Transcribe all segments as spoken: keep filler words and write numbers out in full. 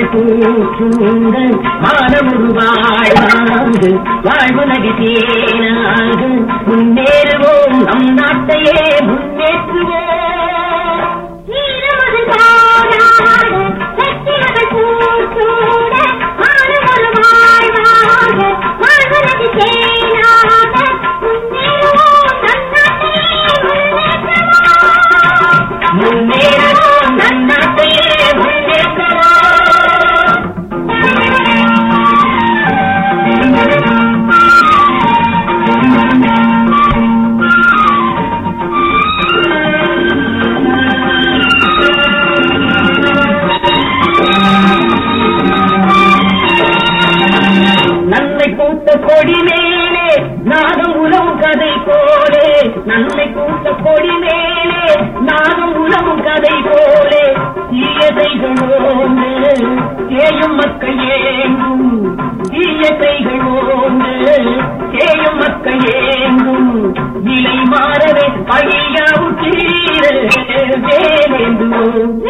பூச்சூடு மானமுரு வாழ்வாங்கு வாழ்வு நடித்தேனாங்கு முன்னேறுவோம் நம் நாட்டையே முன்னேற்றுவோம். முன்னேறுவோம் நம் நாட்டையே நன்மை கூட்ட கொடி மேலே நாகம் உலவும் கதை போலே நன்மை கூட்ட கொடி மேலே நாகம் உலவும் கதை போலே தீயதைகளோடு சேயும் மக்கள் ஏங்கும் தீயதைகளோடு சேயும் மக்கள் ஏங்கும் நிலை மாறவே பழியாவும் தீர வேலேந்துவோம்.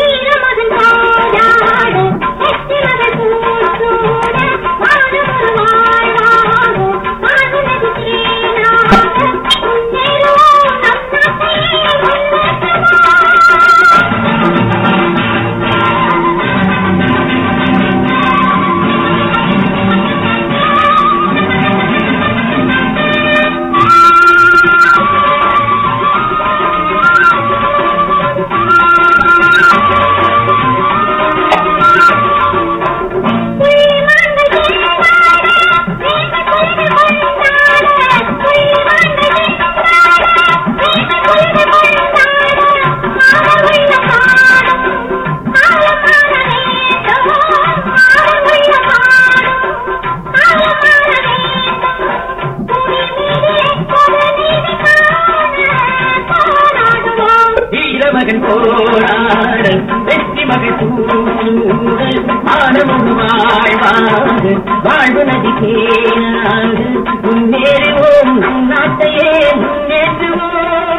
மகன் போராட வெற்றி மகன் சூழல் மானமும் வாழ்வாங்க வாழ்வு நதிக்கேனாங்க முன்னேறுவோம் நம் நாட்டையே முன்னேற்றுவோம்.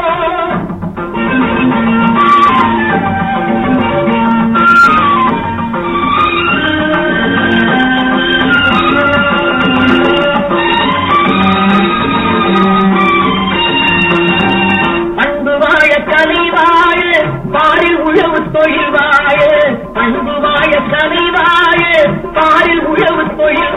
பாரில் உழவு தொழில் வாழ பண்பு வாழ கலை வாழ பாரில் உழவு தொழில்